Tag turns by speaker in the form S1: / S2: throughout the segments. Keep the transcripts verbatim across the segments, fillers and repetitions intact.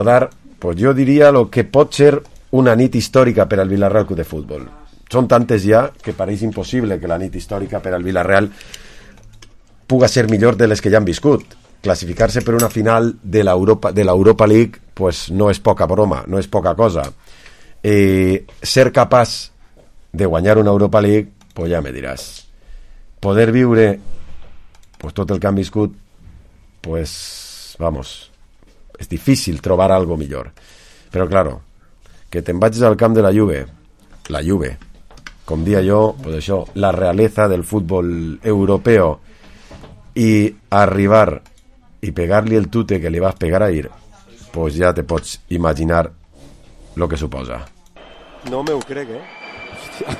S1: Dar, pues jo diria lo que pot ser una nit històrica per al Villarreal Club de Futbol. Són tantes ja que pareix impossible que la nit històrica per al Villarreal puga ser millor de les que ja han viscut. Classificar-se per una final de l'Europa, de l'Europa League pues no és poca broma, no és poca cosa. Eh, ser capaç de guanyar una Europa League, pues ja me diràs. Poder viure pues tot el que han viscut, pues vamos, és difícil trobar algo millor. Però claro, que te'n vagis al camp de la Juve, la Juve, com dia jo, pues això, la realeza del futbol europeo, i arribar i pegar-li el tute que li vas pegar ahir, pues ja te pots imaginar lo que suposa.
S2: No me ho crec, eh? Hòstia.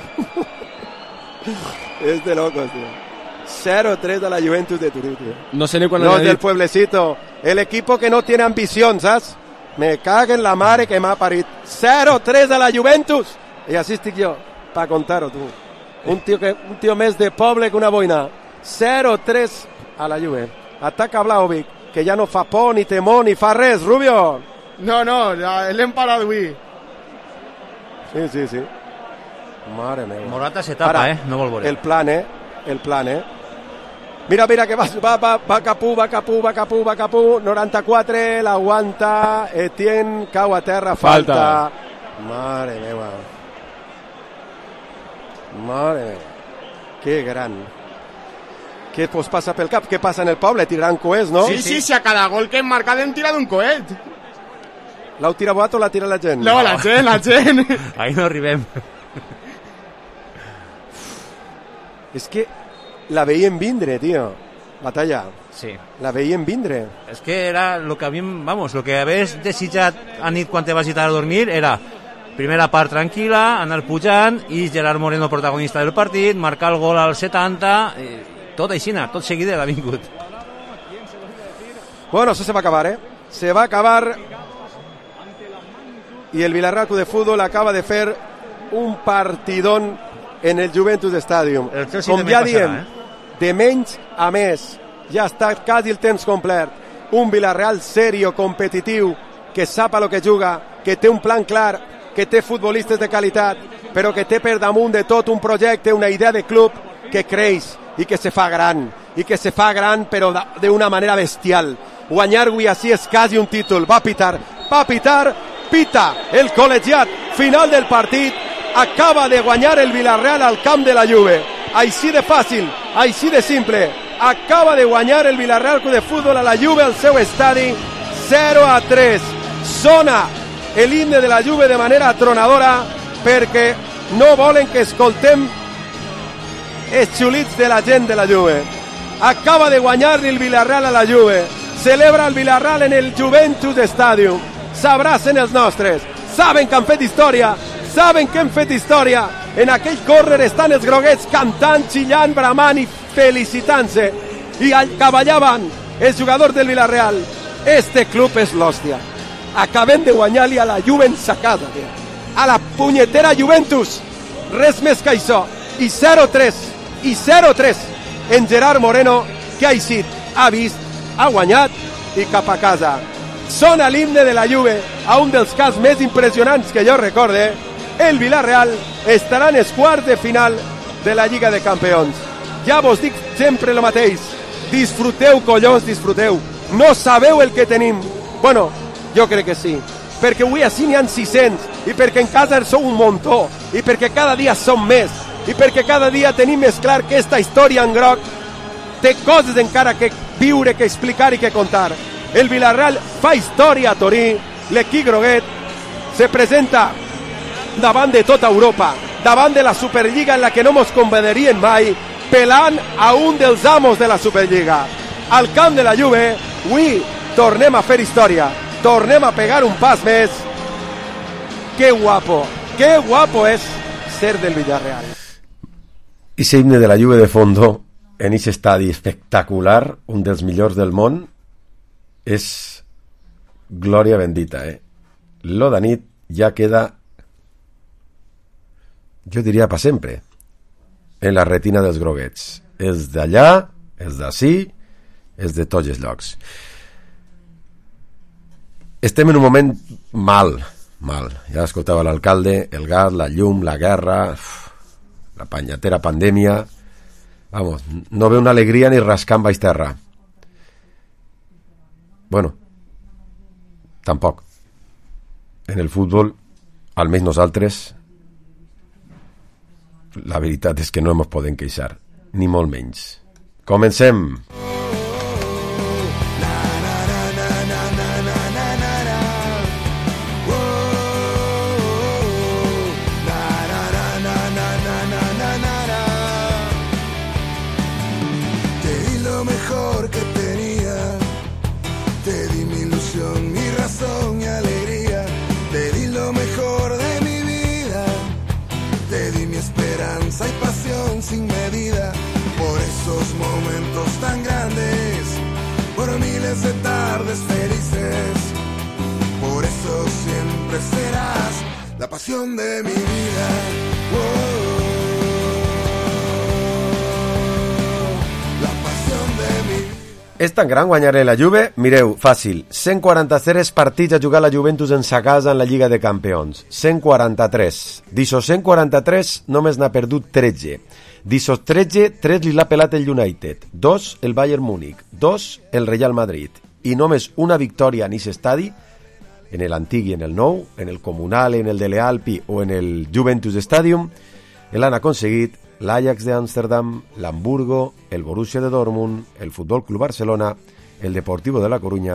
S2: Es de locos, tío. cero tres de la Juventus de Turín, tío.
S3: No sé ni cuándo.
S2: Los del pueblecito. El equipo que no tiene ambición, ¿sabes? Me cago en la mare que m'ha parit. cero tres de la Juventus. I així estic jo, pa contar-ho, tu. Un tio, que, un tio més de poble que una boina. cero tres a la Juve. Ataca Vlahovic, que ja no fa por, ni temor, ni fa res. Rubio.
S3: No, no, l'hem parat avui.
S2: Sí, sí, sí. Mare meva.
S4: Morata se tapa, Ara, eh? No vol veure.
S2: El plan, eh? El plan, eh? Mira, mira, que va, va, va, va Capú, va Capú, va Capú, va Capú. noranta-quatre, l'aguanta. Etienne, cau a terra, falta. falta. Mare meva. Mare meva. Que gran. Què pues passa pel cap? Què passa en el poble? Tiraran coets, no?
S3: Sí, sí, si a cada gol que hem marcat hem tirat un coet.
S2: L'heu tirat vosaltres o l'ha tirat la gent?
S3: No, la gent, la gent.
S4: Ahí no arribem.
S2: És que la veiem vindre, tio. Batalla.
S4: Sí.
S2: La veiem vindre.
S4: És que era lo que havíem, vamos, lo que havies desitjat a nit quan te vas a dormir era primera part tranquil·la, anar pujant i Gerard Moreno protagonista del partit, marcar el gol al setanta, i tot així, tot seguida l'ha vingut.
S2: Bueno, eso se va a acabar, ¿eh? Se va a acabar y el Villarreal Club de Fútbol acaba de fer un partidón en el Juventus Stadium.
S4: El
S2: Com ja diem, eh? de menys a més. Ja està quasi el temps complet. Un Villarreal serio, competitiu, que sap a lo que juga, que té un plan clar, que té futbolistes de qualitat, però que té per damunt de tot un projecte, una idea de club que creix i que se fa gran, i que se fa gran però d'una manera bestial. Guanyar avui així és quasi un títol. Va pitar, va pitar, pita el col·legiat, final del partit, acaba de guanyar el Villarreal al camp de la Juve. Així de fàcil, així de simple. Acaba de guanyar el Villarreal Club de Futbol a la Juve al seu estadi, zero a tres. Sona el himne de la Juve de manera atronadora perquè no volen que escoltem els xulits de la gent de la Juve. Acaba de guanyar el Villarreal a la Juve. Celebra el Villarreal en el Juventus Stadium. S'abracen els nostres. Saben que han fet història. Saben que hem fet història. En aquell córner estan els groguets cantant, xillant, bramant i felicitant-se. I cavallaven els jugadors del Villarreal. Este club és l'hòstia. Acabem de guanyar-li a la Juve en sa casa. A la punyetera Juventus. Res més que això. I zero tres. I zero tres. En Gerard Moreno, que ha eixit, ha vist, ha guanyat i cap a casa. Sona l'himne de la Juve a un dels casos més impressionants que jo recorde. El Villarreal estarà en els quarts de final de la Lliga de Campions. Ja vos dic sempre el mateix. Disfruteu, collons, disfruteu. No sabeu el que tenim. Bueno, jo crec que sí. Perquè avui així n'hi ha sis-cents i perquè en casa sou un muntó i perquè cada dia som més i perquè cada dia tenim més clar que esta història en groc té coses encara que viure, que explicar i que contar. El Villarreal fa història a Torí, l'equip groguet se presenta davant de tota Europa, davant de la Superliga en la que no mos convenirien mai, pelant a un dels amos de la Superliga. Al camp de la Juve, avui tornem a fer història, tornem a pegar un pas més. Que guapo, que guapo és ser del Villarreal.
S1: I ese himne de la Juve de fondo en ese estadi espectacular, un dels millors del món, és glòria bendita, eh? Lo de nit ja queda, jo diria per sempre, en la retina dels groguets. És d'allà, és d'ací, és de tots els llocs. estem en un moment mal, mal. Ja escoltava l'alcalde, el gas, la llum, la guerra, la panyatera pandèmia. Vamos, no ve una alegria ni rascant baix terra. Bueno, tampoc. En el futbol, almenys nosaltres, la veritat és que no ens podem queixar, ni molt menys. Comencem!
S5: Sin medida, por esos momentos tan grandes, por miles de tardes felices, por eso siempre serás la pasión de mi vida. Oh, la pasión de mi vida.
S1: És tan gran guanyar la Juve? Mireu, fàcil, cent quaranta-tres partits a jugar la Juventus en sa casa en la Lliga de Campions, cent quaranta-tres. D'aixòs cent quaranta-tres només n'ha perdut tretze. D'aixòs tretze, tres li l'ha pelat el United, dos el Bayern Múnich, dos el Real Madrid, i només una victòria en aquest estadi, en l'antic i en el nou, en el Comunale, en el Dele Alpi o en el Juventus Stadium, l'han aconseguit l'Ajax d'Amsterdam, l'Hamburgo, el Borussia de Dortmund, el Futbol Club Barcelona, el Deportivo de la Coruña,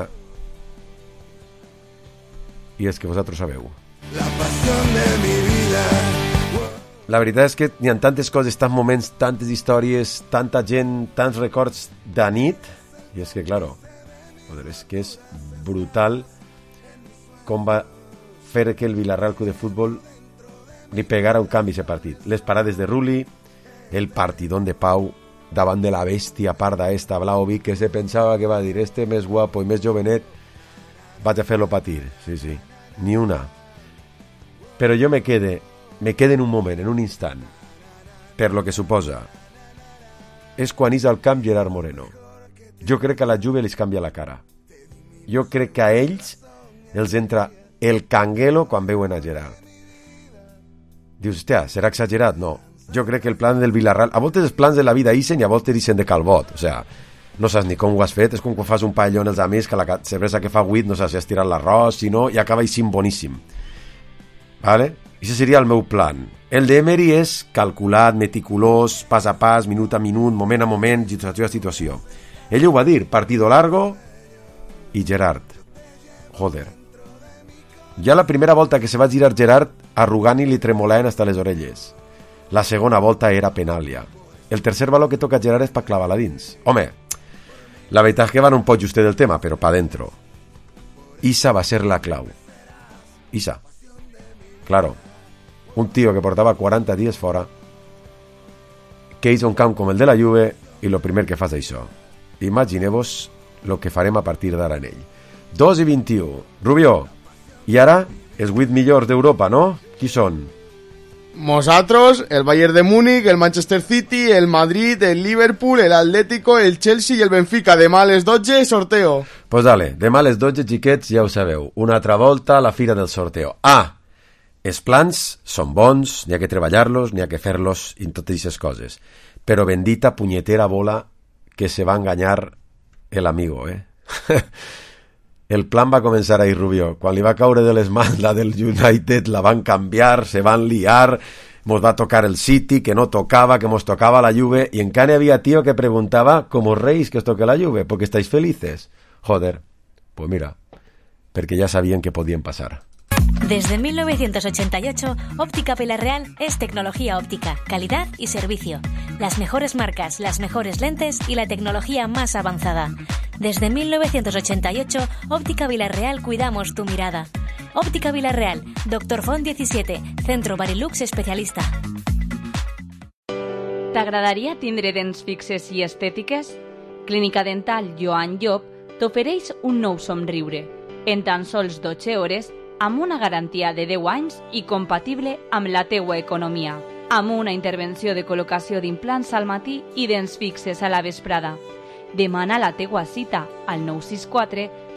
S1: i és que vosaltres sabeu.
S5: La pasión de mi vida.
S1: La veritat és que hi ha tantes coses, tants moments, tantes històries, tanta gent, tants records de nit, i és que, claro, joder, és que és brutal com va fer que el Villarreal Club de Futbol li pegara un canvi a aquest partit. Les parades de Rulli, el partidón de Pau davant de la bèstia parda esta, Vlahovic, que se pensava que va dir este més guapo i més jovenet, vaig a fer-lo patir. Sí, sí, ni una. Però jo me quede me queda en un moment, en un instant, per lo que suposa. És quan és al camp Gerard Moreno. Jo crec que a la Juve els canvia la cara. Jo crec que a ells els entra el canguelo quan veuen a Gerard. Dius, hòstia, serà exagerat? No. Jo crec que el plan del Villarreal... A voltes els plans de la vida ixen i a voltes ixen de calbot. O sea, no saps ni com ho has fet. És com quan fas un paelló en els amics que la cervesa que fa huit no saps si has tirat l'arròs, si no, i acaba ixint boníssim. Vale? Això seria el meu plan. El d'Emery és calculat, meticulós, pas a pas, minut a minut, moment a moment, situació a situació. Ell ho va dir, partido largo i Gerard. Joder. Ja la primera volta que se va girar Gerard, arrugant i li tremolaven hasta les orelles. La segona volta era penal ja. El tercer baló que toca Gerard és per clavar-la dins. Home, la veritat és que van un poc justet del tema, però pa dentro. Issa va ser la clau. Issa. Claro, un tío que portava quaranta dies fora, que és un camp com el de la Juve, i lo primer que fa és això. Imagineu-vos el que farem a partir d'ara en ell. dos i vint-i-u. Rubió, i ara els vuit millors d'Europa, no? Qui són?
S3: Nosotros, el Bayern de Múnich, el Manchester City, el Madrid, el Liverpool, el Atlético, el Chelsea i el Benfica. Demà a les dotze, sorteo.
S1: Pues dale, demà a les dotze, xiquets, ja ho sabeu. Una altra volta a la fira del sorteo. Ah! Els plans són bons, n'hi ha que treballar-los, n'hi ha que fer-los i totes aquestes coses. Però bendita punyetera bola que se va enganyar el amigo, eh? El plan va començar ahir, Rubió. Quan li va caure de les mans la del United, la van canviar, se van liar, mos va tocar el City, que no tocava, que mos tocava la Juve, i encara hi havia tío que preguntava, ¿cómo reis que os toque la Juve? ¿Porque estáis felices? Joder, pues mira, perquè ja sabien que podien passar.
S6: Desde mil novecientos ochenta y ocho, Óptica Villarreal es tecnología óptica, calidad y servicio. Las mejores marcas, las mejores lentes y la tecnología más avanzada. Desde mil novecientos ochenta y ocho, Óptica Villarreal cuidamos tu mirada. Óptica Villarreal, Doctor Font diecisiete, Centro Barilux especialista.
S7: T'agradaria tindre dents fixes i estètiques? Clínica Dental Joan Llop t'ofereix un nou somriure. En tan sols dotze hores, amb una garantia de deu anys i compatible amb la teua economia. Amb una intervenció de col·locació d'implants al matí i dents fixes a la vesprada. Demana la teua cita al nou sis quatre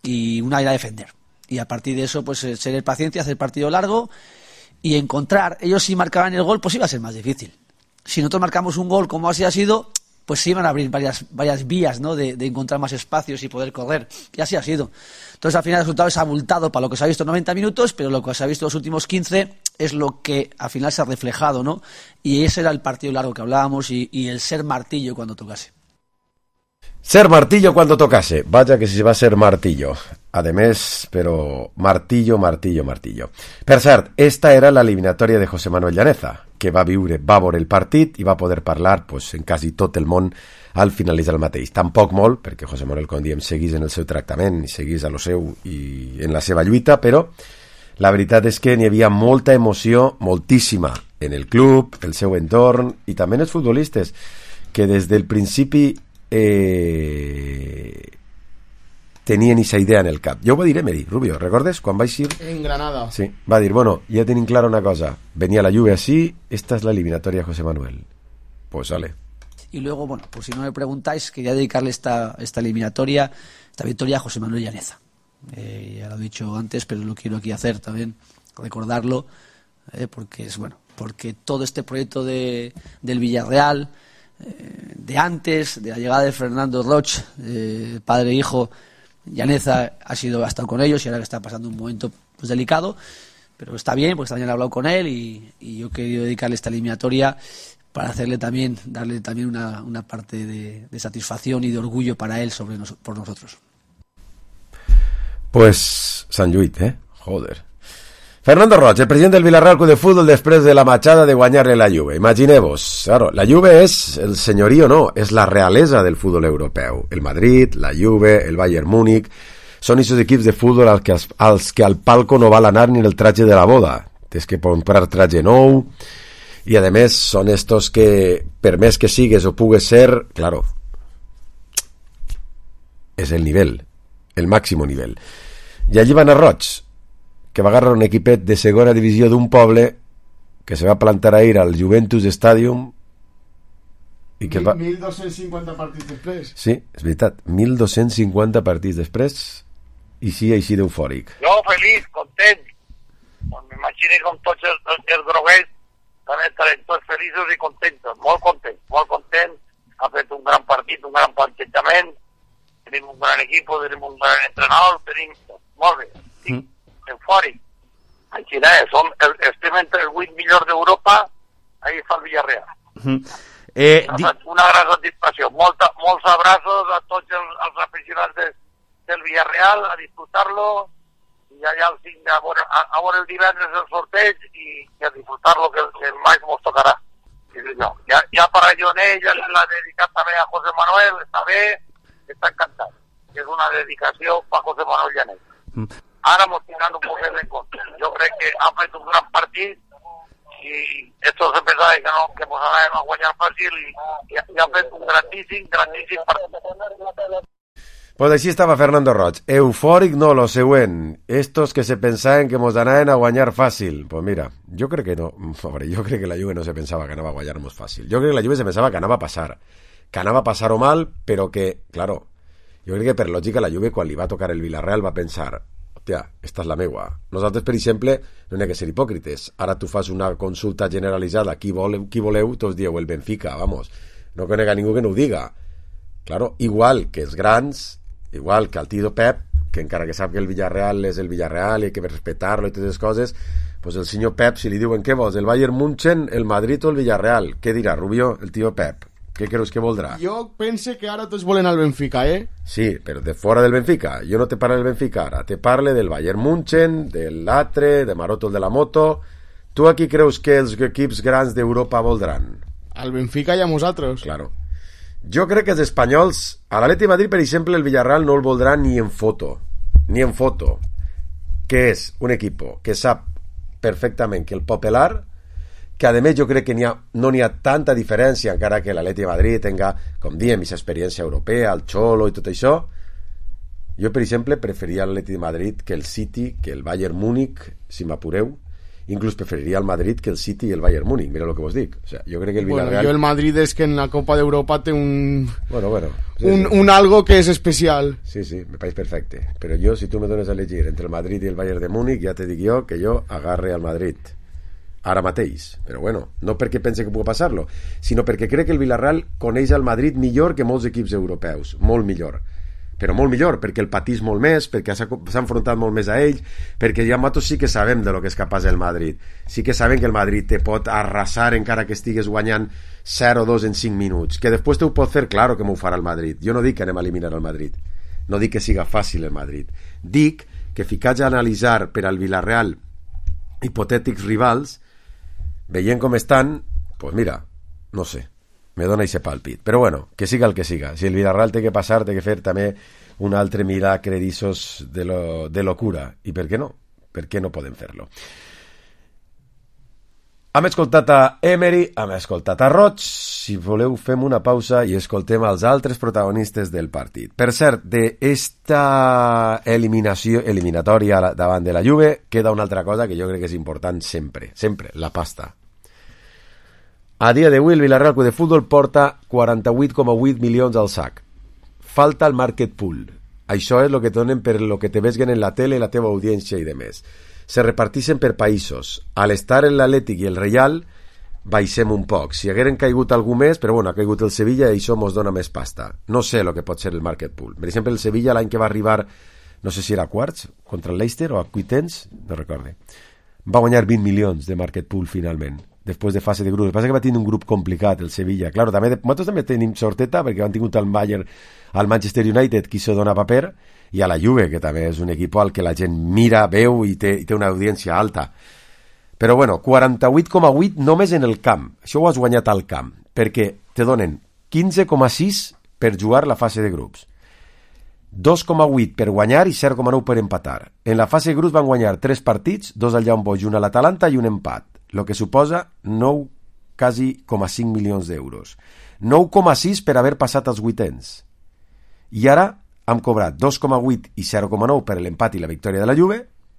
S8: y una ir a defender. Y a partir de eso, pues ser paciente, hacer partido largo y encontrar. Ellos si marcaban el gol, pues iba a ser más difícil. Si nosotros marcamos un gol como así ha sido, pues se iban a abrir varias, varias vías, ¿no? De, de encontrar más espacios y poder correr. Y así ha sido. Entonces al final el resultado es abultado para lo que se ha visto en noventa minutos, pero lo que se ha visto en los últimos quince es lo que al final se ha reflejado, ¿no? Y ese era el partido largo que hablábamos y, y el ser martillo cuando tocase.
S1: Ser martillo cuando tocase. Vaya que si se va a ser martillo. Además, però martillo, martillo, martillo. Per cert, esta era la eliminatòria de José Manuel Llaneza, que va viure, va veure el partit i va poder parlar pues, en quasi tot el món al finalitzar el mateix. Tampoc molt, perquè José Manuel, com diem, seguís en el seu tractament i seguís a lo seu i en la seva lluita, però la veritat és que n'hi havia molta emoció, moltíssima, en el club, el seu entorn i també en els futbolistes, que des del principi eh, tenien esa idea en el cap. Jo ho va dir Emery, Rubio, recordes? Quan vaig ir...
S3: En Granada.
S1: Sí, va dir, bueno, ja tenim clara una cosa. Venía la Juve así, esta es la eliminatoria José Manuel. Pues sale.
S8: Y luego, bueno, por si no me preguntáis, quería dedicarle esta, esta eliminatoria, esta victoria a José Manuel Llaneza. Eh, ya lo he dicho antes, pero lo quiero aquí hacer también, recordarlo, eh, porque es bueno, porque todo este proyecto de, del Villarreal, eh, de antes, de la llegada de Fernando Roch, eh, padre e hijo, Llaneza ha sido ha estado con ellos y ahora que está pasando un momento pues delicado, pero está bien, pues también he hablado con él y, y yo he querido dedicarle esta eliminatoria para hacerle también, darle también una, una parte de, de satisfacción y de orgullo para él sobre nos, por nosotros.
S1: Pues Sant Lluit, eh? Joder. Fernando Roig, el president del Villarreal Club de Fútbol després de la matxada de guanyar-le la Juve. Imagineu-vos, claro, la Juve és el senyorío, no, és la realesa del futbol europeu. El Madrid, la Juve, el Bayern Múnich, són aquests equips de futbol als que, als que al palco no val anar ni el traje de la boda. Tens que comprar traje nou i, a més, són estos que, per més que sigues o pugues ser, claro, és el nivell, el màximo nivell. I allí van a Roig, que va agarrar un equipet de segona divisió d'un poble que se va plantar a ir al Juventus Stadium i que va...
S3: mil dos-cents cinquanta partits després.
S1: Sí, és veritat, mil dos-cents cinquanta partits després i sí, així d'eufòric.
S9: Jo feliç, content. M'imagino com tots els, els groguers també estarem tots feliços i contents, molt contents, molt contents. Ha fet un gran partit, un gran plantejament, tenim un gran equip, tenim un gran entrenador, tenim molt bé. Sí. Mm. Eufòric. Així és, som, estem entre els vuit millors d'Europa, ahí fa el Villarreal. Uh-huh. eh, di... Una gran satisfacció. Molta, molts abraços a tots els, els aficionats de, del Villarreal, a disfrutar-lo, i allà al cinc, a veure, a, a veure el divendres el sorteig i, i a disfrutar-lo, que, que mai ens tocarà. No, ja, ja per a Lionel, ja l'ha dedicat també a José Manuel, està bé, està encantat. És una dedicació per José Manuel Llanez. Uh-huh. Ara ens tindran un poquet en compte. Jo crec que han fet un gran partit i esto se pensava que no, que ens anàvem a guanyar fàcil i, i, i han fet un grandíssim, grandíssim partit.
S1: Pues així estava Fernando Roig. Eufòric no, lo següent. Estos que se pensaven que ens anaven a guanyar fàcil. Pues mira, jo crec que no. Pobre, jo crec que la Juve no se pensava que anava a guanyar-nos fàcil. Jo crec que la Juve se pensava que anava a passar. Que anava a passar o mal, però que, claro, jo crec que per lògica la Juve quan li va tocar el Villarreal va pensar... Hòstia, esta és la meua. Nosaltres, per exemple, no n'hi ha que ser hipòcrites. Ara tu fas una consulta generalitzada, qui voleu, qui voleu, tots dieu el Benfica, vamos. No conega ningú que no ho diga. Claro, igual que els grans, igual que el tio Pep, que encara que sap que el Villarreal és el Villarreal i hay que respetar-lo i totes les coses, pues el senyor Pep, si li diuen què vols, el Bayern München, el Madrid o el Villarreal, què dirà, Rubio, el tio Pep? Què creus que voldrà?
S3: Jo pense que ara tots volen al Benfica, eh?
S1: Sí, però de fora del Benfica. Jo no te parlo del Benfica ara. Te parle del Bayern München, del Latre, de Maroto el de la moto. Tu aquí creus que els equips grans d'Europa voldran?
S3: Al Benfica i a nosaltres.
S1: Claro. Jo crec que els espanyols... A l'Atleti de Madrid, per exemple, el Villarreal no el voldrà ni en foto. Ni en foto. Que és un equipo que sap perfectament que el Popular... que a més jo crec que ha, no n'hi ha tanta diferència encara que l'Atleti de Madrid tenga, com diem, aquesta experiència europea, el Cholo i tot això. Jo, per exemple, preferia l'Atleti de Madrid que el City, que el Bayern Múnich, si m'apureu, inclús preferiria el Madrid que el City i el Bayern Múnich, mira el que vos dic. O sea, jo crec que el Villarreal...
S3: Bueno, yo el Madrid es que en la Copa de Europa té un...
S1: Bueno, bueno. Sí,
S3: un,
S1: sí.
S3: un algo que es especial.
S1: Sí, sí, me pareix perfecte. Però jo, si tu me dones a elegir entre el Madrid i el Bayern de Múnich, ja te dic jo que jo agarre al Madrid. Ara mateix. Però bueno, no perquè pense que pugui passar-lo, sinó perquè crec que el Villarreal coneix el Madrid millor que molts equips europeus. Molt millor. Però molt millor, perquè el patís molt més, perquè s'ha enfrontat molt més a ell, perquè ja nosaltres sí que sabem de lo que és capaç el Madrid. Sí que sabem que el Madrid te pot arrasar encara que estigues guanyant zero dos en cinc minuts. Que després te ho pot fer, claro que m'ho farà el Madrid. Jo no dic que anem a eliminar el Madrid. No dic que siga fàcil el Madrid. Dic que ficats a analitzar per al Villarreal hipotètics rivals, veient com estan, pues mira, no sé, me dona ese pàlpit. Però bueno, que siga el que siga. Si el Villarreal té que passar, té que fer també un altre milagre d'issos de, lo, de locura. I per què no? Per què no podem fer-lo? Hem escoltat a Emery, hem escoltat a Roig. Si voleu, fem una pausa i escoltem els altres protagonistes del partit. Per cert, d'esta eliminació, eliminatòria davant de la Juve, queda una altra cosa que jo crec que és important sempre, sempre, la pasta. A dia d'avui el Villarreal Club de Futbol porta quaranta-vuit coma vuit milions al sac. Falta el market pool. Això és el que te donen per lo que te vesguen en la tele, la teva audiència i demés. Se repartixen per països. A l'estar en l'Atlètic i el Real baixem un poc. Si hagueren caigut algú més, però bueno, ha caigut el Sevilla i això mos dona més pasta. No sé el que pot ser el market pool. Per exemple, el Sevilla l'any que va arribar, no sé si era a quarts, contra el Leicester o a vuitens, no recorde. Va guanyar vint milions de market pool finalment. Després de fase de grup. El que passa que va tenir un grup complicat, el Sevilla. Claro, també, nosaltres també tenim sorteta, perquè han tingut el Bayern, al Manchester United, qui s'ho dona paper, i a la Juve, que també és un equip al que la gent mira, veu i té, i té una audiència alta. Però bueno, quaranta-vuit coma vuit només en el camp. Això ho has guanyat al camp, perquè te donen quinze coma sis per jugar la fase de grups, dos coma vuit per guanyar i zero coma nou per empatar. En la fase de grups van guanyar tres partits, dos al Young Boys, un a l'Atalanta i un empat, el que suposa nou quasi coma cinc milions d'euros. nou coma sis per haver passat als vuitens. I ara hem cobrat dos coma vuit i zero coma nou per l'empat i la victòria de la Juve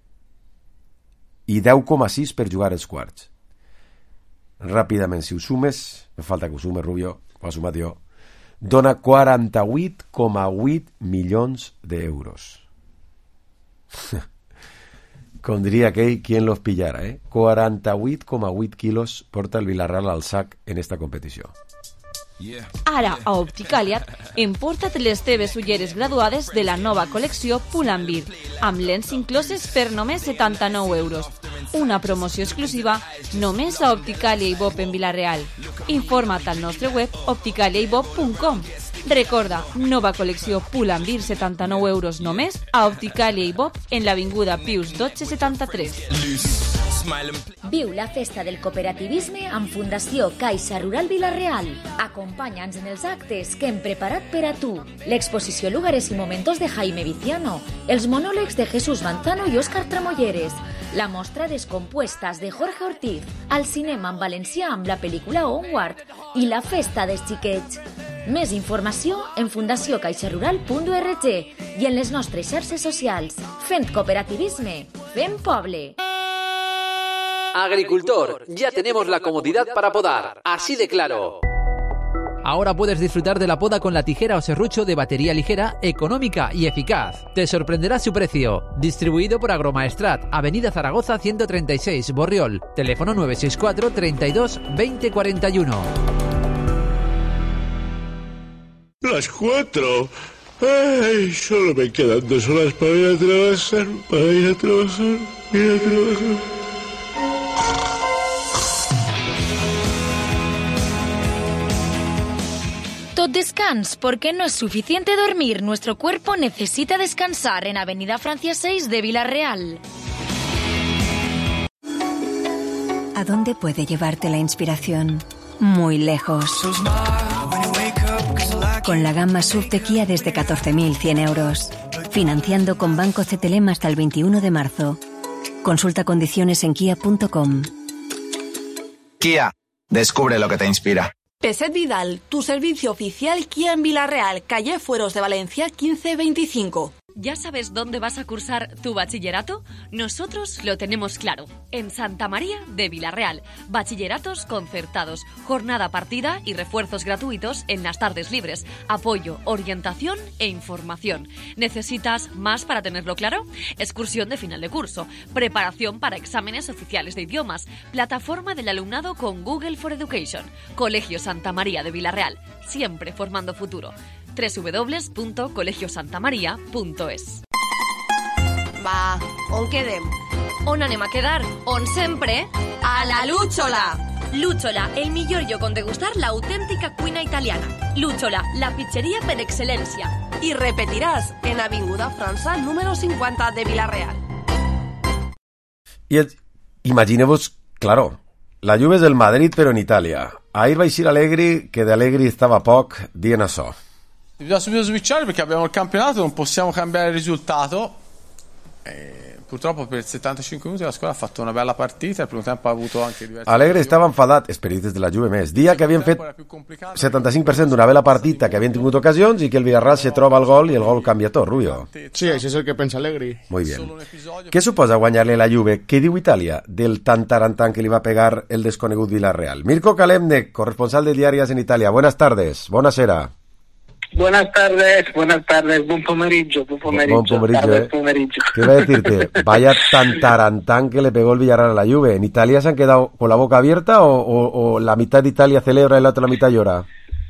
S1: i deu coma sis per jugar els quarts. Ràpidament, si ho sumes, me falta que ho sumes, Rubio, ho ha sumat jo, dona quaranta-vuit coma vuit milions d'euros. Com diria aquell, ¿quién los pillara? Eh? quaranta-vuit coma vuit quilos porta el Villarreal al sac en esta competició.
S7: Ara, a Opticalia, emporta't les teves ulleres graduades de la nova col·lecció Pull and Bear, amb lents incloses per només setanta-nou euros. Una promoció exclusiva només a Opticalia i Bob en Vilareal. Informa't al nostre web opticalia i bob punt com. Recorda, nova col·lecció Pull and Bear, setanta-nou euros només a Opticalia i Bob en l'avinguda Pius dotze setanta-tres.
S6: Viu la festa del cooperativisme amb Fundació Caixa Rural Vilareal. Acompanya'ns en els actes que hem preparat per a tu. L'exposició Lugares y Momentos de Jaime Viciano, els monòlegs de Jesús Manzano i Òscar Tramolleres, la mostra Descompuestas de Jorge Ortiz, al cinema en valencià amb la pel·lícula Onward i la festa dels xiquets. Més informació en fundació caixa rural punt org i en les nostres xarxes socials. Fent cooperativisme, fent poble.
S10: Agricultor, ya tenemos la comodidad para podar, así de claro. Ahora puedes disfrutar de la poda con la tijera o serrucho de batería ligera, económica y eficaz. Te sorprenderá su precio. Distribuido por Agromaestrat, Avenida Zaragoza ciento treinta y seis, Borriol. Teléfono nueve seis cuatro, treinta y dos, veinte cuarenta y uno.
S11: Las cuatro. Ay, solo me quedan dos horas para ir a trabajar, para ir a trabajar, ir a trabajar.
S6: Tot descans, porque no es suficiente dormir. Nuestro cuerpo necesita descansar en Avenida Francia seis de Vilareal.
S12: ¿A dónde puede llevarte la inspiración? Muy lejos. Con la gama S U V de Kia desde catorce mil cien euros. Financiando con Banco C T L E M hasta el veintiuno de marzo. Consulta condiciones en kia punto com.
S13: Kia, descubre lo que te inspira.
S14: Peset Vidal, tu servicio oficial Kia en Vilareal, calle Fueros de Valencia quince veinticinco.
S15: ¿Ya sabes dónde vas a cursar tu bachillerato? Nosotros lo tenemos claro. En Santa María de Vilarreal. Bachilleratos concertados, jornada partida y refuerzos gratuitos en las tardes libres. Apoyo, orientación e información. ¿Necesitas más para tenerlo claro? Excursión de final de curso. Preparación para exámenes oficiales de idiomas. Plataforma del alumnado con Google for Education. Colegio Santa María de Vilarreal. Siempre formando futuro. doble u doble u doble u punto colegio santa maria punto es.
S16: Va, on quedem?
S15: On anem a quedar? On sempre?
S16: A la Lúchola!
S15: Lúchola, el millor lloc on degustar l'autèntica cuina italiana. Lúchola, la pizzeria per excel·lència.
S16: I repetiràs en Avinguda França número cincuenta de Vilarreal.
S1: Y el, imaginemos, claro, la Juve es del Madrid pero en Italia. Ahir va eixir Allegri, che de Allegri stava poc, dient això.
S3: Bisogna subito switchare perché abbiamo il campionato, non possiamo cambiare il risultato. E purtroppo per settantacinque minuti la squadra ha fatto una bella partita, il primo tempo ha avuto anche diverse...
S1: Allegri estava enfadat, els periodistes de la Juve més, dia que havien fet setanta-cinc per cent d'una bella partita, que havien tingut ocasions i que el Villarreal se troba el gol i el gol canvia tot, Rubio.
S3: Sí, això és el que pensa Allegri.
S1: Muy bien. Què suposa guanyar-li la Juve? Què diu Itàlia del tan tarantan que li va pegar el desconegut Villarreal? Mirko Kalemnek, corresponsal de Diarias en Italia. Buenas tardes, buonasera.
S17: Buenas tardes, buenas tardes, buen pomeriggio, buen pomeriggio.
S1: Buen pomeriggio,
S17: tardes,
S1: eh.
S17: pomeriggio.
S1: ¿Qué iba a decirte? Vaya tan tarantán que le pegó el Villarreal a la Juve. ¿En Italia se han quedado con la boca abierta o, o, o la mitad de Italia celebra y la otra mitad llora?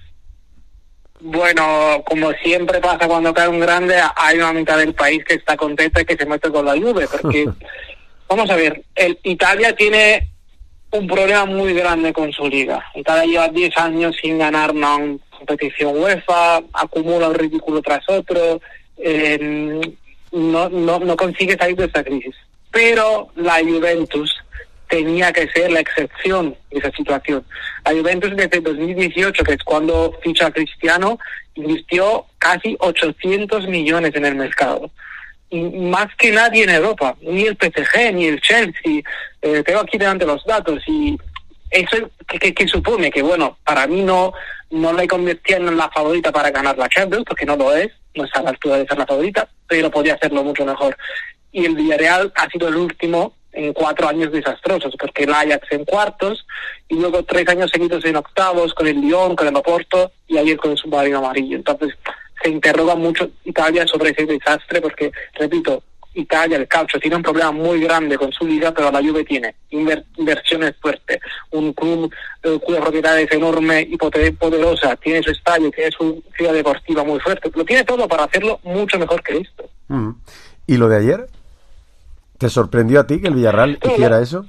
S17: Bueno, como siempre pasa cuando cae un grande, hay una mitad del país que está contenta y que se mete con la Juve, porque, vamos a ver, el, Italia tiene un problema muy grande con su liga. Italia lleva diez años sin ganar una competición UEFA, acumula un ridículo tras otro, eh, no, no, no consigue salir de esta crisis. Pero la Juventus tenía que ser la excepción de esa situación. La Juventus desde dos mil dieciocho, que es cuando ficha a Cristiano, invirtió casi ochocientos millones en el mercado. Y más que nadie en Europa, ni el P S G, ni el Chelsea. Eh, tengo aquí delante los datos y eso que, que, que supone que, bueno, para mí no, no le convertía en la favorita para ganar la Champions, porque no lo es, no está a la altura de ser la favorita, pero podía hacerlo mucho mejor. Y el Villarreal ha sido el último en cuatro años desastrosos, porque el Ajax en cuartos, y luego tres años seguidos en octavos, con el Lyon, con el Oporto, y ayer con el submarino amarillo. Entonces, se interroga mucho Italia sobre ese desastre, porque, repito, Italia, el calcio, tiene un problema muy grande con su liga, pero la Juve tiene inver- inversiones fuertes, un club eh, cuya propiedad es enorme y poderosa, tiene su estadio, tiene su ciudad deportiva muy fuerte, lo tiene todo para hacerlo mucho mejor que esto.
S1: Mm. ¿Y lo de ayer? ¿Te sorprendió a ti que el Villarreal hiciera eso?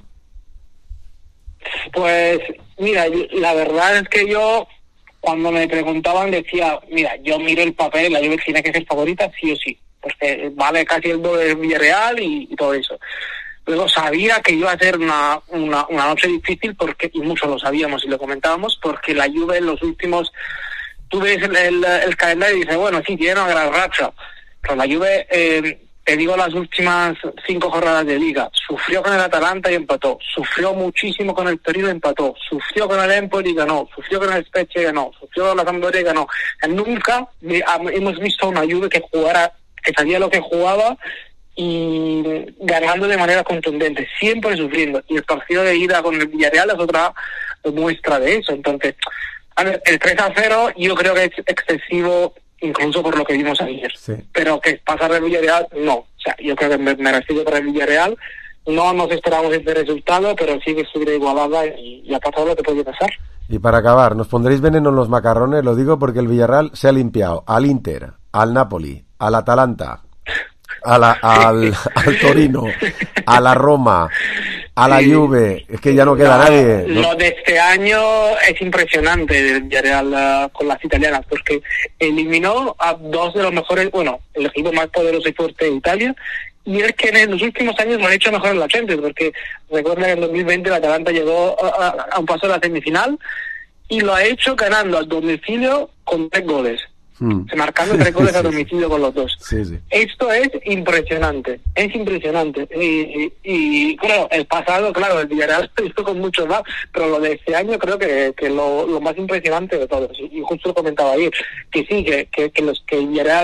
S17: Pues, mira, la verdad es que yo, cuando me preguntaban, decía, mira, yo miro el papel, la Juve tiene que ser favorita sí o sí, porque vale casi el doble del Villarreal y, y todo eso. Luego sabía que iba a ser una, una, una noche difícil, porque y muchos lo sabíamos y lo comentábamos, porque la Juve en los últimos, tú ves el, el, el calendario y dices, bueno, sí, tiene una gran racha, pero la Juve, eh, te digo, las últimas cinco jornadas de Liga, sufrió con el Atalanta y empató, sufrió muchísimo con el Torino y empató, sufrió con el Empoli y ganó, sufrió con el Spezia y ganó, sufrió con la Sampdoria y ganó. Nunca hemos visto una Juve que jugara, que sabía lo que jugaba y ganando de manera contundente, siempre sufriendo. Y el partido de ida con el Villarreal es otra muestra de eso. Entonces, a ver, el tres a cero yo creo que es excesivo, incluso por lo que vimos ayer. Sí. Pero que pasar del Villarreal, no. O sea, yo creo que me, me recibo para el Villarreal. No nos esperamos este resultado, pero sí que estuviera igualada y, y ha pasado lo que podía pasar.
S1: Y para acabar, ¿nos pondréis veneno en los macarrones? Lo digo porque el Villarreal se ha limpiado al Inter, al Napoli, al Atalanta, a la, al, al Torino, a la Roma, a la sí. Juve. Es que ya no queda no, nadie, ¿no?
S17: Lo de este año es impresionante del Villarreal uh, con las italianas, porque eliminó a dos de los mejores, bueno, el equipo más poderoso y fuerte de Italia, y es que en los últimos años lo han hecho mejor en la Champions, porque recuerda que en dos mil veinte la Atalanta llegó a, a, a un paso de la semifinal y lo ha hecho ganando al domicilio con tres goles. Hmm. Se marcando tres goles sí, a domicilio sí. con los dos.
S1: Sí, sí.
S17: Esto es impresionante, es impresionante. Y, y, y claro, el pasado, claro, el Villarreal esto con mucho más, pero lo de este año creo que, que lo, lo más impresionante de todo. Y justo lo comentaba ayer, que sí, que, que, que, los, que el Villarreal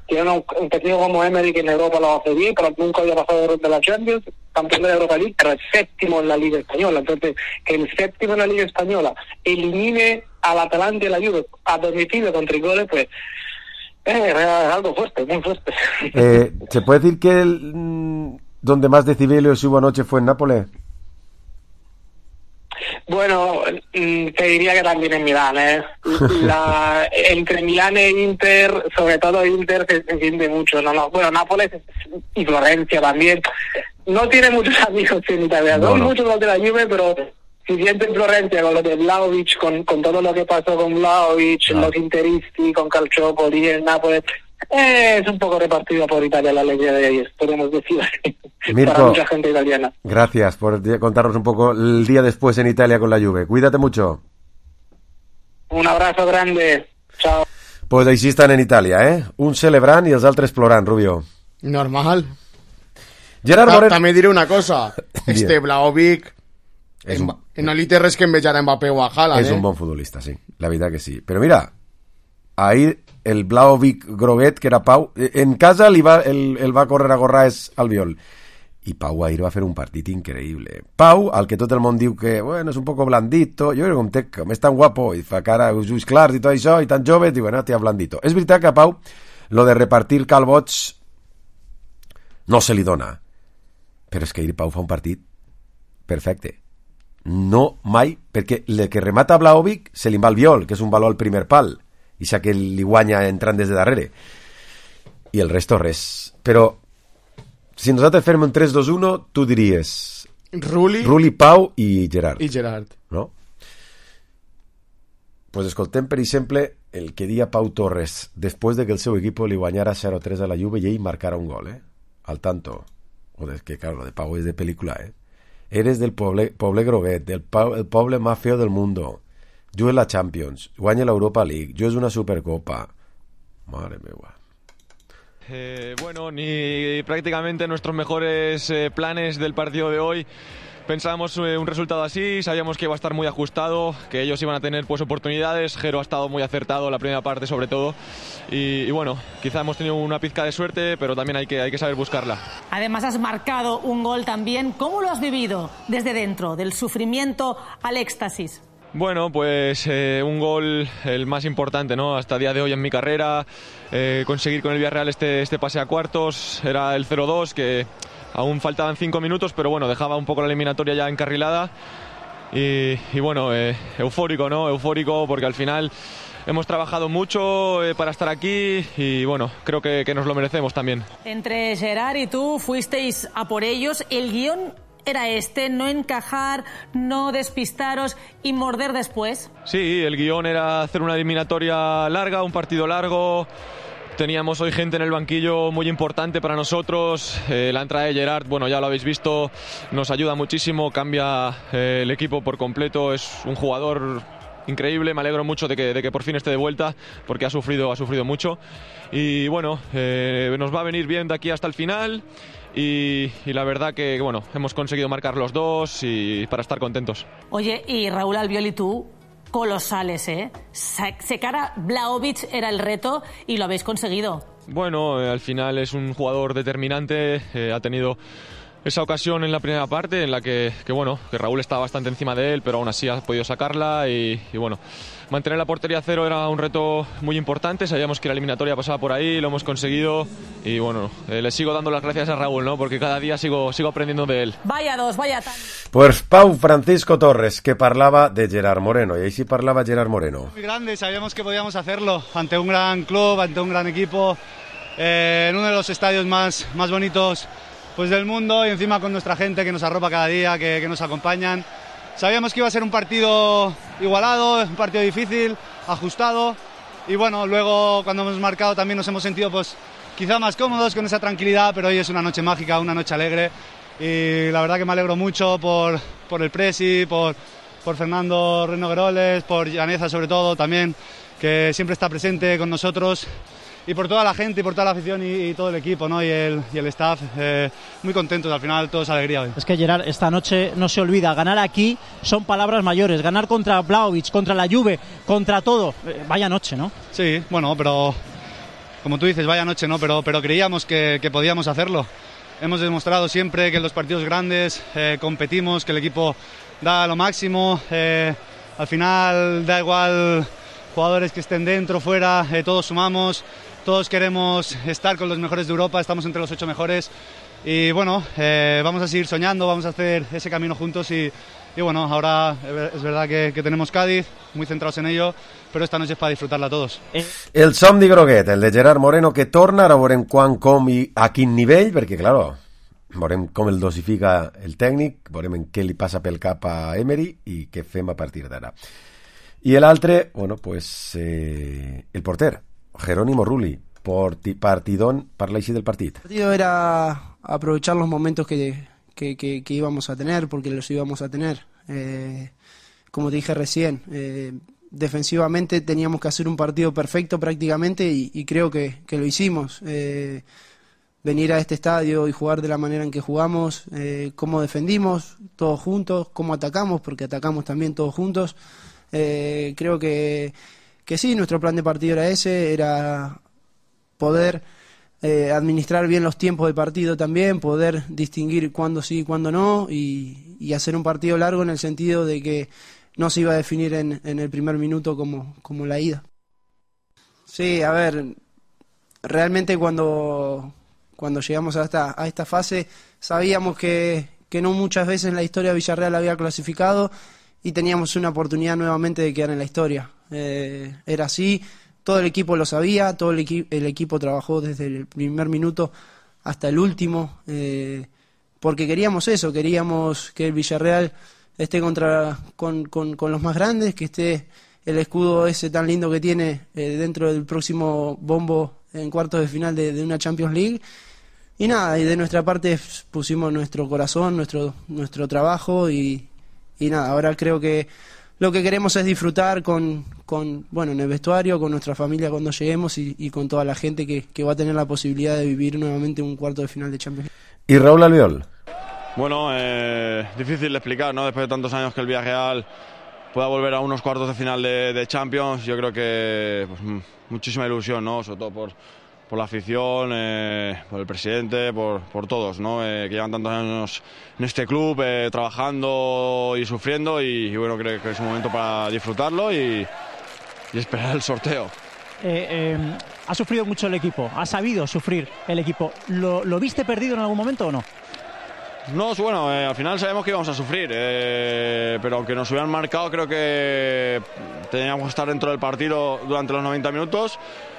S17: tiene un, un técnico como Emery que en Europa lo hace bien, pero nunca había pasado de la Champions, campeón de la Europa League, pero es séptimo en la Liga Española. Entonces, que el séptimo en la Liga Española elimine al Atalanta y la Juve a domicilio con tres goles, pues eh, es algo fuerte, muy fuerte.
S1: Eh, ¿Se puede decir que el, donde más decibelios hubo anoche fue en Nápoles?
S17: Bueno, te diría que también en Milán, ¿eh? La, entre Milán e Inter, sobre todo Inter, se, se siente mucho, ¿no? no Bueno, Nápoles y Florencia también. No tiene muchos amigos en Italia,
S1: no,
S17: son
S1: no.
S17: muchos los de la Juve, pero si siente en Florencia con lo de Vlahovic, con, con todo lo que pasó con Vlahovic,
S1: no.
S17: los interisti, con Calciopoli en Nápoles, eh, es un poco repartido por Italia la alegría de ellos, podemos decir así.
S1: Mirko,
S17: para mucha gente italiana.
S1: Gracias por contarnos un poco el día después en Italia con la Juve. Cuídate mucho.
S17: Un abrazo grande. Chao.
S1: Pues així estan en Itàlia, eh? Un celebrant i els altres plorant, Rubio.
S18: Normal.
S1: Gerard
S18: Ta
S1: Moreno...
S18: També diré una cosa. Este Vlahovic
S1: És un...
S18: no li té res que envejar a Mbappé o a Haaland,
S1: És
S18: eh?
S1: un bon futbolista, sí. La veritat que sí. Però mira, ahir el Vlahovic groguet, que era Pau, en casa li va, el, el va córrer a Gorràs Albiol. I Pau ahir va fer un partit increïble. Pau, al que tot el món diu que, bueno, és un poco blandito, jo crec que com, té, com és tan guapo i fa cara als ulls clars i tot això, i tan jove, diu, bueno, tia blandito. És veritat que a Pau lo de repartir calbots no se li dona. Però és que ahir Pau fa un partit perfecte. No mai, perquè el que remata Vlahovic se li va al Viol, que és un valor al primer pal, i xa que li guanya entrant des de darrere. I el resto res. Però si nosaltres fem un tres dos uno, tu diries
S18: Rulli,
S1: Rulli, Pau i Gerard.
S18: i Gerard.
S1: No? Pues escoltem, per exemple, el que dia Pau Torres després de que el seu equip li guanyara zero tres a la Juve i ell marcara un gol, eh? Al tanto. Joder, que claro, lo de Pau es de película, eh? Eres del poble, poble groguet, del po el poble más feo del mundo. Jo és la Champions, guanya l'Europa League, jo és una Supercopa. Madre meva.
S19: Eh, bueno, ni prácticamente nuestros mejores eh, planes del partido de hoy. Pensábamos eh, un resultado así, sabíamos que iba a estar muy ajustado, que ellos iban a tener pues oportunidades. Jero ha estado muy acertado la primera parte sobre todo y, y bueno, quizá hemos tenido una pizca de suerte, pero también hay que, hay que saber buscarla.
S20: Además has marcado un gol también. ¿Cómo lo has vivido desde dentro, del sufrimiento al éxtasis?
S19: Bueno, pues eh, un gol el más importante, ¿no? Hasta el día de hoy en mi carrera, eh, conseguir con el Villarreal este, este pase a cuartos, era el cero dos, que aún faltaban cinco minutos, pero bueno, dejaba un poco la eliminatoria ya encarrilada y, y bueno, eh, eufórico, ¿no? Eufórico porque al final hemos trabajado mucho eh, para estar aquí y bueno, creo que, que nos lo merecemos también.
S20: Entre Gerard y tú fuisteis a por ellos. El guión era este, no encajar, no despistaros y morder después.
S19: Sí, el guión era hacer una eliminatoria larga, un partido largo. Teníamos hoy gente en el banquillo muy importante para nosotros. Eh, la entrada de Gerard, bueno, ya lo habéis visto, nos ayuda muchísimo, cambia eh, el equipo por completo. Es un jugador increíble, me alegro mucho de que, de que por fin esté de vuelta porque ha sufrido, ha sufrido mucho. Y bueno, eh, nos va a venir bien de aquí hasta el final. Y, y la verdad que bueno, hemos conseguido marcar los dos y para estar contentos.
S20: Oye, y Raúl Albiol y tú, colosales, ¿eh? Secar a Vlahovic era el reto y lo habéis conseguido.
S19: Bueno, eh, al final es un jugador determinante, eh, ha tenido esa ocasión en la primera parte en la que, que bueno, que Raúl estaba bastante encima de él, pero aún así ha podido sacarla y, y bueno, mantener la portería a cero era un reto muy importante. Sabíamos que la eliminatoria pasaba por ahí, lo hemos conseguido y bueno, eh, le sigo dando las gracias a Raúl, ¿no? Porque cada día sigo, sigo aprendiendo de él.
S20: Vaya dos, vaya tan...
S1: Pues Pau Francisco Torres, que parlava de Gerard Moreno, y ahí sí parlava Gerard Moreno.
S21: Muy grande, sabíamos que podíamos hacerlo ante un gran club, ante un gran equipo, eh, en uno de los estadios más, más bonitos pues del mundo y encima con nuestra gente que nos arropa cada día, que, que nos acompañan. Sabíamos que iba a ser un partido igualado, un partido difícil, ajustado y bueno, luego cuando hemos marcado también nos hemos sentido pues quizá más cómodos con esa tranquilidad, pero hoy es una noche mágica, una noche alegre y la verdad que me alegro mucho por, por el Presi, por, por Fernando Renogueroles, por Llaneza sobre todo también, que siempre está presente con nosotros. Y por toda la gente y por toda la afición y, y todo el equipo, ¿no? y, el, y el staff, eh, muy contentos, al final todo es alegría hoy.
S22: Es que Gerard, esta noche no se olvida, ganar aquí son palabras mayores, ganar contra Vlahovic, contra la Juve, contra todo, eh, vaya noche, ¿no?
S21: Sí, bueno, pero como tú dices, vaya noche, ¿no? Pero, pero creíamos que, que podíamos hacerlo. Hemos demostrado siempre que en los partidos grandes eh, competimos, que el equipo da lo máximo. Eh, al final da igual jugadores que estén dentro, fuera, eh, todos sumamos, todos queremos estar con los mejores de Europa, estamos entre los ocho mejores. Y bueno, eh, vamos a seguir soñando, vamos a hacer ese camino juntos y, y bueno, ahora es verdad que, que tenemos Cádiz, muy centrados en ello, però esta noche és per disfrutar-la tots.
S1: El somni groguet, el de Gerard Moreno, que torna, ara veurem quan, com i a quin nivell, perquè, claro, veurem com el dosifica el tècnic, veurem en què li passa pel cap a Emery i què fem a partir d'ara. I l'altre, bueno, pues, eh, el porter, Jerónimo Rulli, partidón, parla així del partit.
S4: El partido era aprovechar los momentos que, que, que, que íbamos a tener, porque los íbamos a tener. Eh, como te dije recién, eh, defensivamente teníamos que hacer un partido perfecto prácticamente y, y creo que, que lo hicimos. Eh, venir a este estadio y jugar de la manera en que jugamos, eh, cómo defendimos todos juntos, cómo atacamos, porque atacamos también todos juntos. Eh, creo que, que sí, nuestro plan de partido era ese, era poder eh, administrar bien los tiempos de partido también, poder distinguir cuándo sí y cuándo no, y, y hacer un partido largo en el sentido de que no se iba a definir en, en el primer minuto como, como la ida. Sí, a ver, realmente cuando, cuando llegamos a esta, a esta fase sabíamos que, que no muchas veces en la historia Villarreal había clasificado y teníamos una oportunidad nuevamente de quedar en la historia. Eh, era así, todo el equipo lo sabía, todo el, equi- el equipo trabajó desde el primer minuto hasta el último, eh, porque queríamos eso, queríamos que el Villarreal esté contra con, con, con los más grandes, que esté el escudo ese tan lindo que tiene eh, dentro del próximo bombo en cuartos de final de, de una Champions League. Y nada, y de nuestra parte pusimos nuestro corazón, nuestro, nuestro trabajo y, y nada, ahora creo que lo que queremos es disfrutar con, con bueno, en el vestuario, con nuestra familia cuando lleguemos y, y con toda la gente que, que va a tener la posibilidad de vivir nuevamente un cuarto de final de Champions League.
S1: ¿Y Raúl Albiol?
S19: Bueno, eh, difícil de explicar, ¿no? Después de tantos años que el Villarreal pueda volver a unos cuartos de final de, de Champions, yo creo que pues, muchísima ilusión, ¿no? Sobre todo por, por la afición, eh, por el presidente, por, por todos, ¿no? Eh, que llevan tantos años en este club, eh, trabajando y sufriendo, y, y bueno, creo que es un momento para disfrutarlo y, y esperar el sorteo.
S22: Eh, eh, ha sufrido mucho el equipo, ha sabido sufrir el equipo. ¿Lo, lo viste perdido en algún momento o no?
S19: No, bueno, eh, al final sabemos que íbamos a sufrir, eh, pero aunque nos hubieran marcado, creo que teníamos que estar dentro del partido durante los noventa minutos.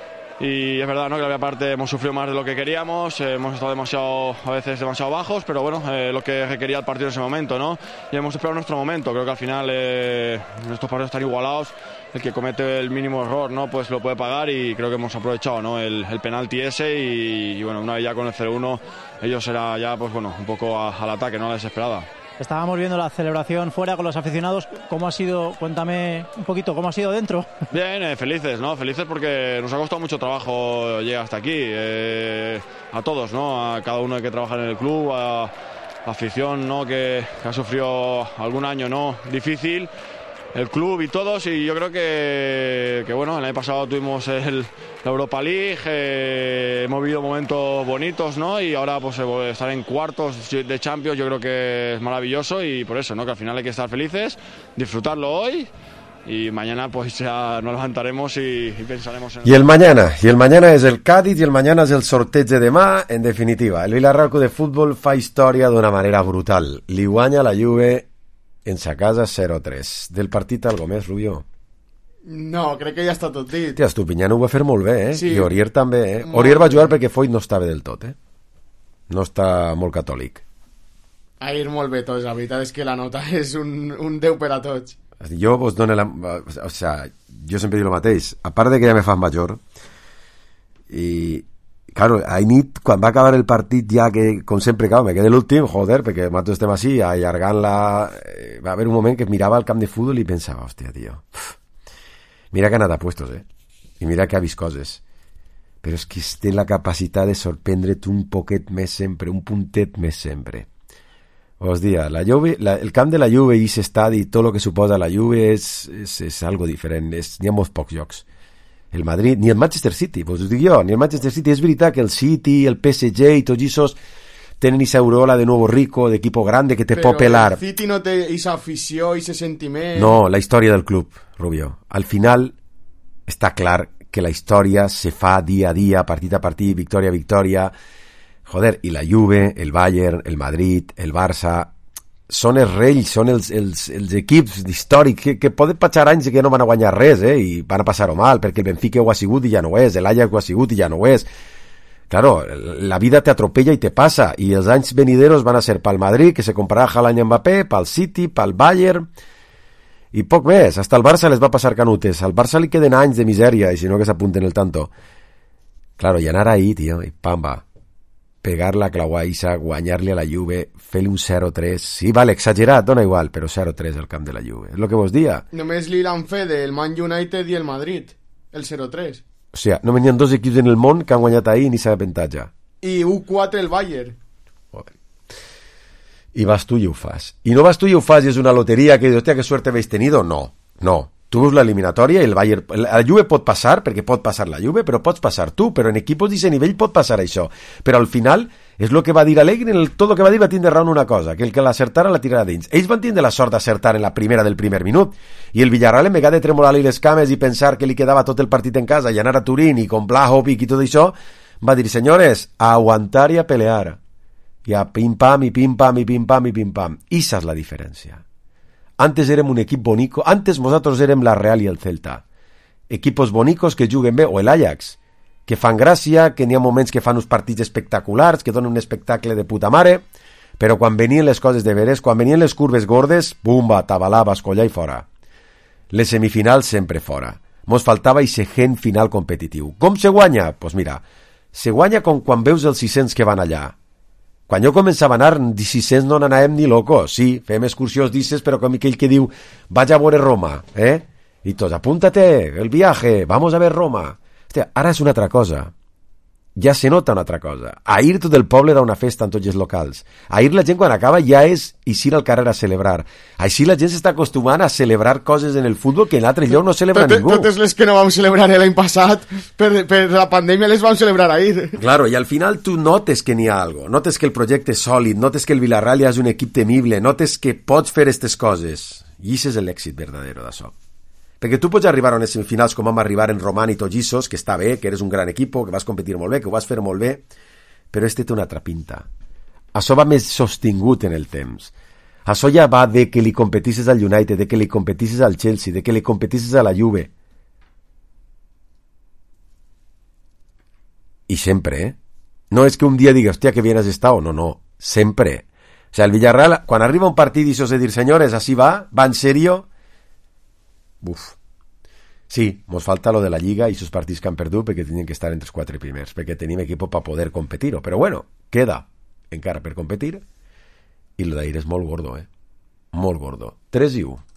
S19: Y es verdad, ¿no?, que la primera parte hemos sufrido más de lo que queríamos, eh, hemos estado demasiado, a veces demasiado bajos, pero bueno, eh, lo que requería el partido en ese momento, ¿no? Y hemos esperado nuestro momento. Creo que al final eh, nuestros partidos están igualados. El que comete el mínimo error, ¿no?, pues lo puede pagar, y creo que hemos aprovechado, ¿no?, el, el penalti ese, y, y bueno, una vez ya con el cero uno, ellos era ya, pues bueno, un poco a, al ataque, ¿no?, la desesperada.
S22: Estábamos viendo la celebración fuera con los aficionados. ¿Cómo ha sido? Cuéntame un poquito, ¿cómo ha sido dentro?
S19: Bien, eh, felices, ¿no? Felices porque nos ha costado mucho trabajo llegar hasta aquí. Eh, a todos, ¿no? A cada uno que trabaja en el club, a la afición, ¿no?, que, que ha sufrido algún año, ¿no?, difícil. El club y todos, y yo creo que, que bueno, el año pasado tuvimos el, la Europa League, eh, hemos vivido momentos bonitos, ¿no? Y ahora pues estar en cuartos de Champions yo creo que es maravilloso, y por eso, ¿no?, que al final hay que estar felices, disfrutarlo hoy, y mañana pues ya nos levantaremos y, y pensaremos en...
S1: Y el mañana, y el mañana es el Cádiz, y el mañana es el sorteig de demà. En definitiva, el Villarreal de Fútbol fa història d'una manera brutal. Li guanya la Juve en sa casa zero tres. Del partit algo més, Rubio?
S18: No, crec que ja està tot dit.
S1: Hòstia, Estupiñán ho va fer molt bé, eh?
S18: Sí.
S1: I Aurier també, eh?
S18: Molt
S1: Aurier va jugar
S18: bé.
S1: perquè Foyt no estava del tot, eh? No està molt catòlic.
S18: Ahir molt bé tots, la veritat és que la nota és un, un deu per a tots.
S1: Jo vos dono la... O sea, jo sempre dic el mateix. A part de que ja me fas major, i... Claro, a nit, quan va acabar el partit, ja que, com sempre, claro, me quedé l'últim, joder, perquè nosaltres estem així, allargant-la... Eh, va haver un moment que mirava el camp de futbol i pensava, hòstia, tio, uf, mira que ha anat a puestos, eh? I mira que ha vist coses. Però és que té la capacitat de sorprendre't un poquet més sempre, un puntet més sempre. Os dia, la Juve, la, el camp de la Juve i aquest estadi, tot el que suposa la Juve és, és, és algo diferent, és, n'hi ha molts pocs jocs. el Madrid, ni el Manchester City, pues us dic jo, ni el Manchester City. És veritat que el City, el P S G i tots esos tenen esa aureola de nuevo rico, de equipo grande que te
S18: Pero
S1: pot pelar.
S18: el City no té esa afició, ese sentiment...
S1: No, la història del club, Rubio. Al final està clar que la història se fa dia a dia, partit a partit, victòria a victòria. Joder, i la Juve, el Bayern, el Madrid, el Barça, són els reis, són els, els, els equips històrics que, que poden passar anys que no van a guanyar res, eh, i van a passar-ho mal, perquè el Benfica ho ha sigut i ja no ho és, l'Ajax ho ha sigut i ja no ho és. Claro, la vida te atropella i te passa, i els anys venideros van a ser pel Madrid, que se comprarà Haaland i Mbappé, pel City, pel Bayern, i poc més. Hasta el Barça les va passar canutes. Al Barça li queden anys de misèria, i si no que s'apunten el tanto. Claro, i anar ahí, tio, i pamba, pegar la clauaïssa, guanyar-li a la Juve, fer-li un zero tres, sí, vale, exagerat, dona igual, però zero tres al camp de la Juve, és el que vos dia.
S18: Només li l'han fet el Man United i el Madrid, el zero tres.
S1: O sigui, només hi ha dos equips en el món que han guanyat ahir ni s'ha avantatge.
S18: I u quatre el Bayern.
S1: Joder. I vas tu i ho fas. I no vas tu i ho fas i és una loteria que dius, hòstia, que suerte habéis tenido. No, no. Tu veus l'eliminatòria i el Bayern... La Juve pot passar, perquè pot passar la Juve, però pots passar tu, però en equipos d'aquest nivell pot passar això. Però al final, és el que va dir Allegri, en el, tot el que va dir va tindre raó en una cosa, que el que l'acertara la tirarà dins. Ells van tindre la sort d'acertar en la primera del primer minut, i el Villarreal, en vegada de tremolar-li les cames i pensar que li quedava tot el partit en casa i anar a Turín i con Vlahovic i tot això, va dir, senyores, a aguantar i a pelear. I a pim-pam, i pim-pam, i pim-pam, i pim-pam. Issa és la diferència. Antes érem un equip bonico, antes nosaltres érem la Real i el Celta. Equipos bonicos que juguen bé, o el Ajax, que fan gràcia, que n'hi ha moments que fan uns partits espectaculars, que donen un espectacle de puta mare, però quan venien les coses de veres, quan venien les curves gordes, bumba, tabalà, bascollar i fora. Les semifinals sempre fora. Mos faltava ixe gent final competitiu. Com se guanya? Doncs pues mira, se guanya com quan veus els sis-cents que van allà. Quan jo començava a anar, sis-cents no n'anàvem ni loco. Sí, fem excursions d'isses, però com aquell que diu, vaig a veure Roma, eh? I tots, apúntate, el viaje, vamos a ver Roma. Hòstia, ara és una altra cosa. Ja se nota una altra cosa. Ahir tot el poble era una festa en tots els locals. Ahir la gent quan acaba ja és eixir al carrer a celebrar. Així la gent s'està acostumant a celebrar coses en el futbol que en altre lloc no celebra
S18: Tot,
S1: ningú.
S18: Totes les que no vam celebrar l'any passat per, per la pandèmia les vam celebrar ahir.
S1: Claro, i al final tu notes que n'hi ha algo, notes que el projecte és sòlid, notes que el Villarreal ja és un equip temible, notes que pots fer aquestes coses. I això és l'èxit verdadero d'això. Perquè tu pots arribar a unes semifinals com vam arribar en Roman i Togisos, que està bé, que eres un gran equip, que vas competir molt bé, que ho vas fer molt bé, però este té una altra pinta. Això va més sostingut en el temps. Això ja va de que li competisses al United, de que li competisses al Chelsea, de que li competisses a la Juve. I sempre, eh? No és que un dia digues, hòstia, que bien has estado, no, no, sempre. O sea, el Villarreal, quan arriba un partit i això de dir, senyores, així va, va en serio... Uf. Sí, mos falta lo de la Lliga i sus partits que han perdut perquè tenien que estar entre els quatre primers, perquè tenim equip per poder competir-ho, però bueno, queda encara per competir i lo d'ahir és molt gordo, eh? Molt gordo. tres i u.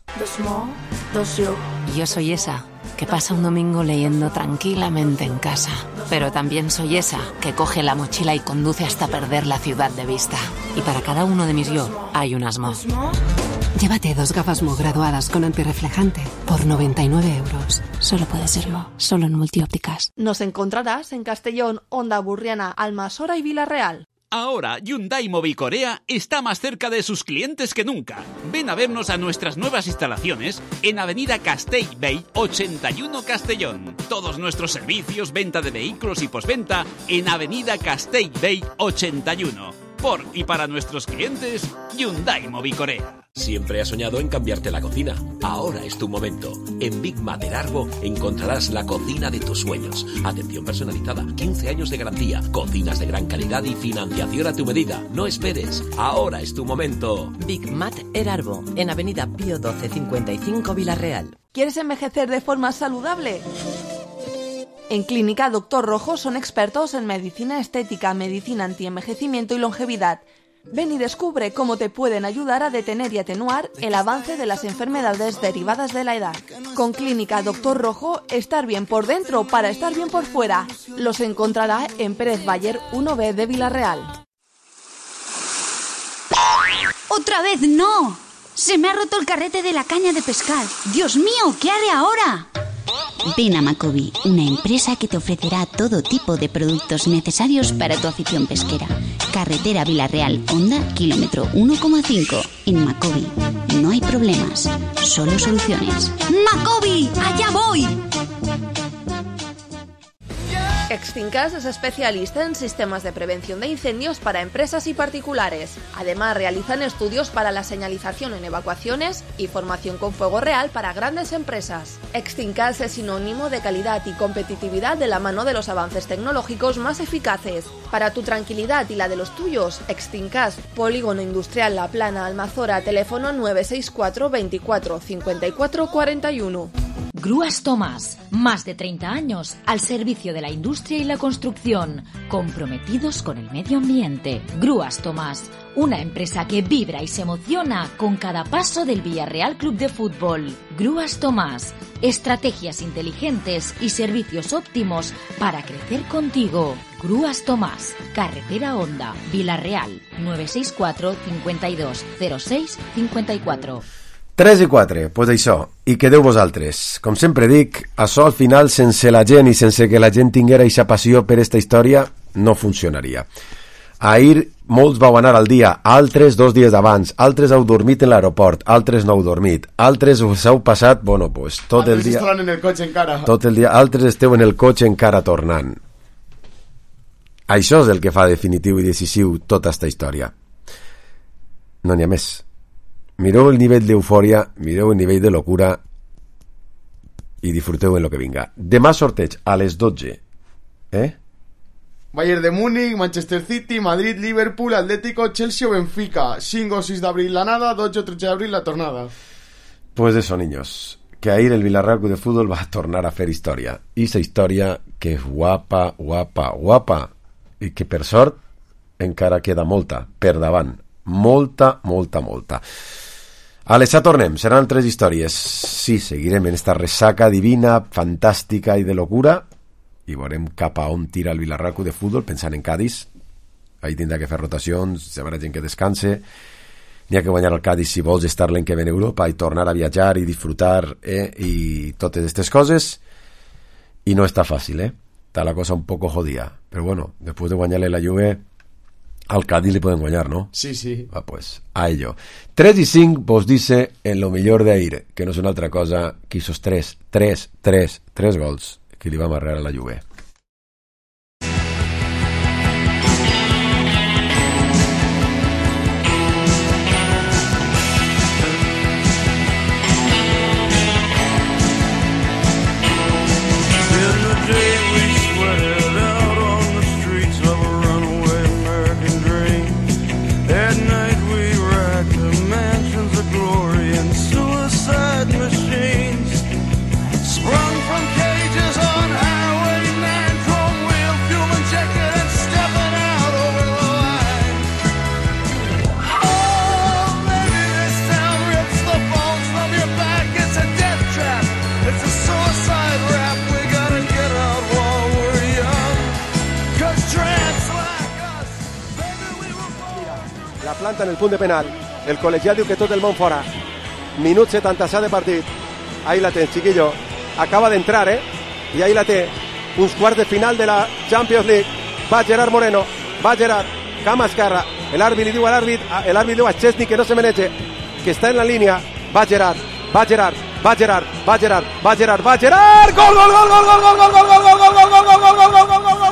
S2: Yo soy esa que pasa un domingo leyendo tranquilamente en casa, pero también soy esa que coge la mochila y conduce hasta perder la ciudad de vista. Y para cada uno de mis yo hay un Asmo. Llévate dos gafas Mo graduadas con antirreflejante por noventa y nueve euros. Solo puede ser Mo, solo en Multiópticas.
S14: Nos encontrarás en Castellón, Onda Burriana, Almasora y Villarreal.
S5: Ahora, Hyundai Mobicorea está más cerca de sus clientes que nunca. Ven a vernos a nuestras nuevas instalaciones en Avenida Castellbell ochenta y uno Castellón. Todos nuestros servicios, venta de vehículos y postventa en Avenida Castellbell ochenta y uno. Por y para nuestros clientes, Hyundai Mobicorea.
S23: Siempre has soñado en cambiarte la cocina. Ahora es tu momento. En Big Mat Erargo encontrarás la cocina de tus sueños. Atención personalizada, quince años de garantía, cocinas de gran calidad y financiación a tu medida. No esperes. Ahora es tu momento.
S24: Big Mat Erargo, en Avenida Pío doce cincuenta y cinco Villarreal.
S14: ¿Quieres envejecer de forma saludable? En Clínica Doctor Rojo son expertos en medicina estética, medicina antienvejecimiento y longevidad. Ven y descubre cómo te pueden ayudar a detener y atenuar el avance de las enfermedades derivadas de la edad. Con Clínica Doctor Rojo, estar bien por dentro para estar bien por fuera. Los encontrará en Pérez Bayer uno B de Villarreal.
S25: ¡Otra vez no! Se me ha roto el carrete de la caña de pescar. ¡Dios mío! ¿Qué haré ahora? Ven a Macobi, una empresa que te ofrecerá todo tipo de productos necesarios para tu afición pesquera. Carretera Villarreal, Honda, kilómetro uno coma cinco. En Macobi no hay problemas, solo soluciones. ¡Macobi! ¡Allá voy!
S16: Extincas es especialista en sistemas de prevención de incendios para empresas y particulares. Además, realizan estudios para la señalización en evacuaciones y formación con fuego real para grandes empresas. Extincas es sinónimo de calidad y competitividad de la mano de los avances tecnológicos más eficaces. Para tu tranquilidad y la de los tuyos, Extincas, Polígono Industrial La Plana, Almazora, teléfono nueve seis cuatro veinticuatro cincuenta y cuatro cuarenta y uno.
S7: Grúas Tomás, más de treinta años al servicio de la industria y la construcción, comprometidos con el medio ambiente. Grúas Tomás, una empresa que vibra y se emociona con cada paso del Villarreal Club de Fútbol. Grúas Tomás, estrategias inteligentes y servicios óptimos para crecer contigo. Grúas Tomás, Carretera Honda, Villarreal, nueve seis cuatro cincuenta y dos cero seis cincuenta y cuatro.
S1: tres i quatre, doncs pues això, i quedeu vosaltres. Com sempre dic, això al final, sense la gent i sense que la gent tinguera aquesta passió per esta història, no funcionaria. Ahir molts vau anar al dia, altres dos dies abans, altres heu dormit en l'aeroport, altres no heu dormit, altres us heu passat, bueno, pues tot el dia...
S18: Altres en el cotxe encara.
S1: Tot el dia, altres esteu en el cotxe encara tornant. Això és el que fa definitiu i decisiu tota esta història. No n'hi ha més. Mireu el nivell d'eufòria, mireu el nivell de locura i disfruteu en lo que vinga. Demà sorteig a les dotze. Eh?
S18: Bayern de Múnich, Manchester City, Madrid, Liverpool, Atlético, Chelsea o Benfica. cinco o seis de abril la nada, dos o tres de abril la tornada.
S1: Pues eso, niños. Que ahir el Villarreal Club de Fútbol va a tornar a fer història. I esa història que és guapa, guapa, guapa. I que per sort encara queda molta per davant. Molta, molta, molta. A les set tornem, seran tres històries. Sí, seguirem en esta ressaca divina, fantàstica i de locura, i veurem cap a on tira el Villarreal Club de Futbol, pensant en Cádiz. Ahí tindrà que fer rotacions, hi haurà gent que descanse, n'hi ha que guanyar el Cádiz si vols estar l'any que ve en Europa i tornar a viatjar i disfrutar, eh, i totes aquestes coses, i no està fàcil, eh? Està la cosa un poco jodida, però bueno, després de guanyar-le la Juve, al Cádiz le pueden guanyar, ¿no?
S18: Sí, sí.
S1: Ah, pues, a ello. tres y cinco vos dice en lo millor de Aire, que no es una otra cosa que esos tres, tres, tres, tres gols que le va a amarrar a la Juve. Planta en el punt de penal, el col·legiat diu que tot el món fora, minut setanta-set de partit, ahí la tens, chiquillo, acaba d'entrar, eh, i ahí la té, uns quarts de final de la Champions League, va Gerard Moreno, va Gerard, cama esquerra, el àrbit li diu a l'àrbit, el àrbit diu a Chesney que no se meneche, que està en la línia, va Gerard, va Gerard, va Gerard, va Gerard, va Gerard, va Gerard, gol, gol, gol, gol, gol, gol, gol, gol, gol, gol, gol, gol, gol, gol, gol, gol, gol, gol,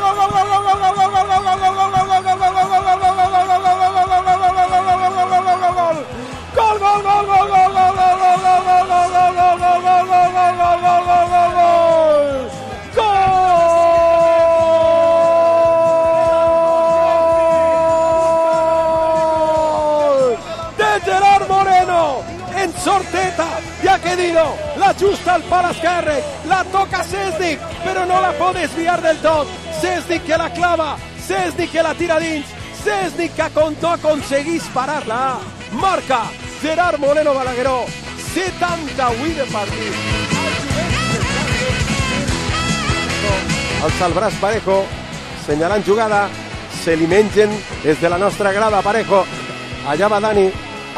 S1: sorteta, ya que Dino la ajusta al pal esquerre, la toca Szczesny, però no la pot desviar del tot. Szczesny que la clava, Szczesny que la tira dins, Szczesny que no aconseguís parar-la. Marca Gerard Moreno Balagueró, setanta-vuit de partit. Alça el braç Parejo, senyalant jugada, se li mengen des de la nostra grada Parejo. Allà va Dani,